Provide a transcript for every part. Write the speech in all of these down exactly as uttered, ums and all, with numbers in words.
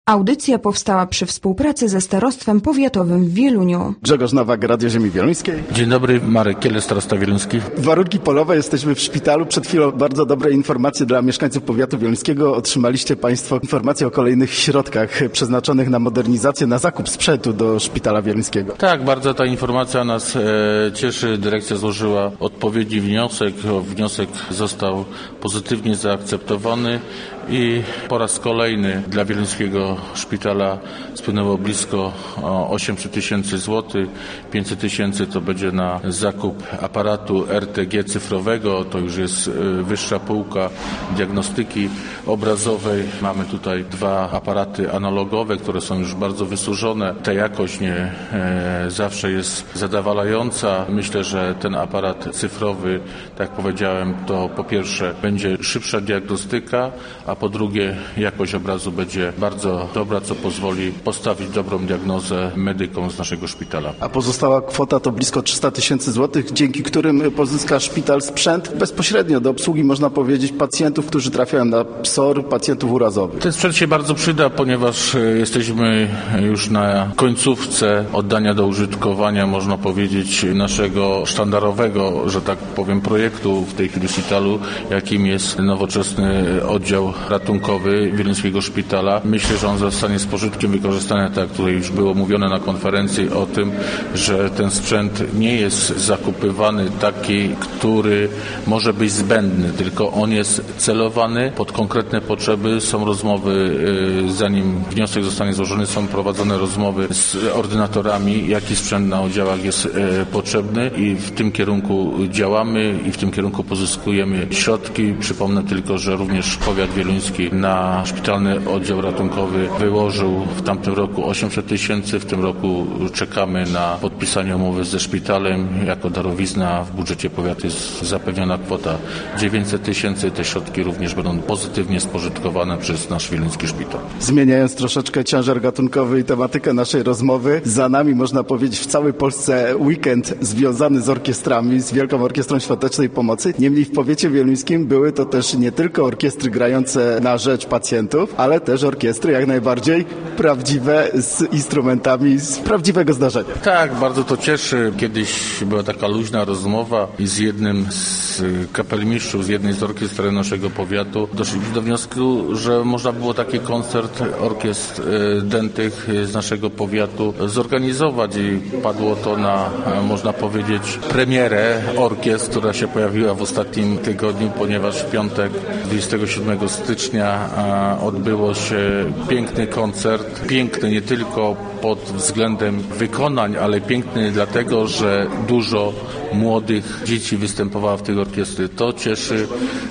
Audycja powstała przy współpracy ze Starostwem Powiatowym w Wieluniu. Grzegorz Nowak, Radio Ziemi Wieluńskiej. Dzień dobry, Marek Kiele, Starosta Wieluński. Warunki polowe, jesteśmy w szpitalu. Przed chwilą bardzo dobre informacje dla mieszkańców powiatu wieluńskiego. Otrzymaliście Państwo informacje o kolejnych środkach przeznaczonych na modernizację, na zakup sprzętu do szpitala wieluńskiego. Tak, bardzo ta informacja nas e, cieszy. Dyrekcja złożyła odpowiedni wniosek. Wniosek został pozytywnie zaakceptowany i po raz kolejny dla Wieluńskiego Szpitala spłynęło blisko osiemset tysięcy złotych. pięćset tysięcy to będzie na zakup aparatu R T G cyfrowego. To już jest wyższa półka diagnostyki obrazowej. Mamy tutaj dwa aparaty analogowe, które są już bardzo wysłużone. Ta jakość nie e, zawsze jest zadowalająca. Myślę, że ten aparat cyfrowy, tak jak powiedziałem, to po pierwsze będzie szybsza diagnostyka, a po drugie jakość obrazu będzie bardzo dobra, co pozwoli postawić dobrą diagnozę medykom z naszego szpitala. A pozostała kwota to blisko trzysta tysięcy złotych, dzięki którym pozyska szpital sprzęt bezpośrednio do obsługi, można powiedzieć, pacjentów, którzy trafiają na P S O R, pacjentów urazowych. Ten sprzęt się bardzo przyda, ponieważ jesteśmy już na końcówce oddania do użytkowania, można powiedzieć, naszego sztandarowego, że tak powiem, projektu w tej chwili w szpitalu, jakim jest nowoczesny oddział ratunkowy Wieluńskiego Szpitala. Myślę, że on zostanie z pożytkiem wykorzystany, tak jak tutaj już było mówione na konferencji o tym, że ten sprzęt nie jest zakupywany taki, który może być zbędny, tylko on jest celowany pod konkretne potrzeby. Są rozmowy, zanim wniosek zostanie złożony, są prowadzone rozmowy z ordynatorami, jaki sprzęt na oddziałach jest potrzebny i w tym kierunku działamy i w tym kierunku pozyskujemy środki. Przypomnę tylko, że również powiat wieluński na szpitalny oddział ratunkowy wyłożył w tamtym roku osiemset tysięcy. W tym roku czekamy na podpisanie umowy ze szpitalem. Jako darowizna w budżecie powiatu jest zapewniona kwota dziewięćset tysięcy. Te środki również będą pozytywnie spożytkowane przez nasz wieluński szpital. Zmieniając troszeczkę ciężar gatunkowy i tematykę naszej rozmowy, za nami, można powiedzieć, w całej Polsce weekend związany z orkiestrami, z Wielką Orkiestrą Świątecznej Pomocy. Niemniej w powiecie wieluńskim były to też nie tylko orkiestry grające na rzecz pacjentów, ale też orkiestry jak najbardziej prawdziwe, z instrumentami z prawdziwego zdarzenia. Tak, bardzo to cieszy. Kiedyś była taka luźna rozmowa i z jednym z kapelmistrzów, z jednej z orkiestr naszego powiatu doszliśmy do wniosku, że można było taki koncert orkiestr dętych z naszego powiatu zorganizować i padło to na, można powiedzieć, premierę orkiestr, która się pojawiła w ostatnim tygodniu, ponieważ w piątek dwudziestego siódmego stycznia odbyło się piękny koncert. Piękny nie tylko pod względem wykonań, ale piękny dlatego, że dużo młodych dzieci występowało w tej orkiestry. To cieszy,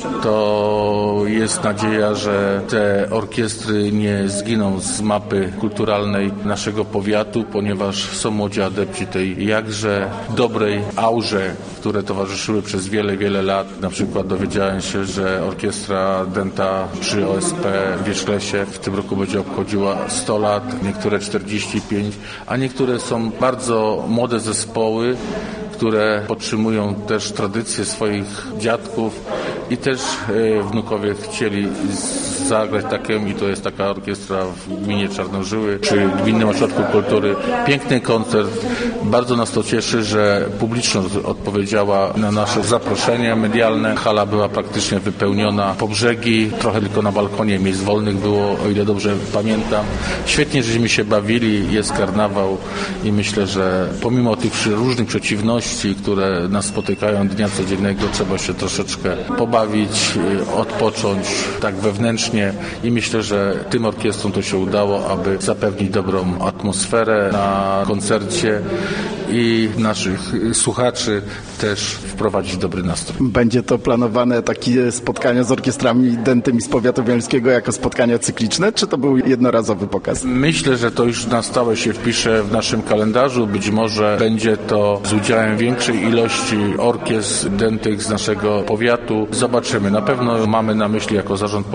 to jest nadzieja, że te orkiestry nie zginą z mapy kulturalnej naszego powiatu, ponieważ są młodzi adepci tej jakże dobrej aurze, które towarzyszyły przez wiele, wiele lat. Na przykład dowiedziałem się, że orkiestra dęta przy O S P w Wierzchlesie w tym roku będzie obchodziła sto lat, niektóre czterdzieści pięć, a niektóre są bardzo młode zespoły, które podtrzymują też tradycje swoich dziadków i też e, wnukowie chcieli zagrać taką, i to jest taka orkiestra w gminie Czarnożyły przy Gminnym Ośrodku Kultury. Piękny koncert. Bardzo nas to cieszy, że publiczność odpowiedziała na nasze zaproszenie medialne. Hala była praktycznie wypełniona po brzegi, trochę tylko na balkonie miejsc wolnych było, o ile dobrze pamiętam. Świetnie, żeśmy się bawili, jest karnawał i myślę, że pomimo tych różnych przeciwności, które nas spotykają dnia codziennego, trzeba się troszeczkę pobawić, odpocząć tak wewnętrznie i myślę, że tym orkiestrom to się udało, aby zapewnić dobrą atmosferę na koncercie i naszych słuchaczy też wprowadzić dobry nastrój. Będzie to planowane takie spotkania z orkiestrami dętymi z powiatu wieluńskiego jako spotkania cykliczne, czy to był jednorazowy pokaz? Myślę, że to już na stałe się wpisze w naszym kalendarzu. Być może będzie to z udziałem większej ilości orkiestr dętych z naszego powiatu. Zobaczymy. Na pewno mamy na myśli jako zarząd powiatu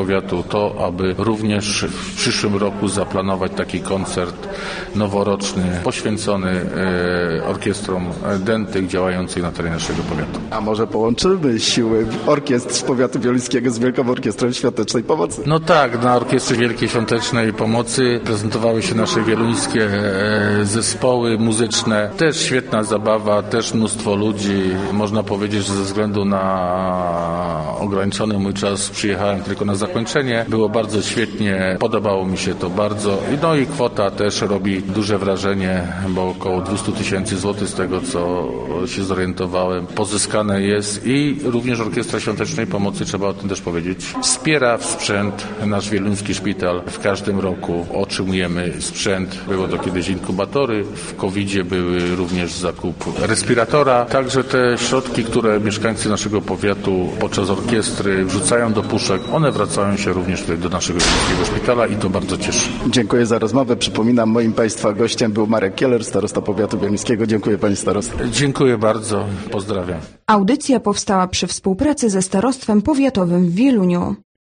to, aby również w przyszłym roku zaplanować taki koncert noworoczny poświęcony e, orkiestrom dętych działających na terenie naszego powiatu. A może połączymy siły orkiestr z powiatu wieluńskiego z Wielką Orkiestrą Świątecznej Pomocy? No tak, na Orkiestrze Wielkiej Świątecznej Pomocy prezentowały się nasze wieluńskie e, zespoły muzyczne. Też świetna zabawa, też mnóstwo ludzi. Można powiedzieć, że ze względu na ograniczony mój czas przyjechałem tylko na zakończenie. Było bardzo świetnie, podobało mi się to bardzo. No i kwota też robi duże wrażenie, bo około dwieście tysięcy złotych z tego, co się zorientowałem, pozyskane jest i również Orkiestra Świątecznej Pomocy, trzeba o tym też powiedzieć, wspiera w sprzęt nasz wieluński szpital. W każdym roku otrzymujemy sprzęt. Było to kiedyś inkubatory, w kowidzie były również zakup respiratora. Także te środki, które mieszkańcy naszego powiatu podczas orkiestry wrzucają do puszek, one wracają się również tutaj do naszego wieluńskiego szpitala i to bardzo cieszy. Dziękuję za rozmowę. Przypominam, moim Państwa gościem był Marek Kieler, starosta powiatu wieluńskiego. Dziękuję Panie Starosto. Dziękuję bardzo. Pozdrawiam. Audycja powstała przy współpracy ze Starostwem Powiatowym w Wieluniu.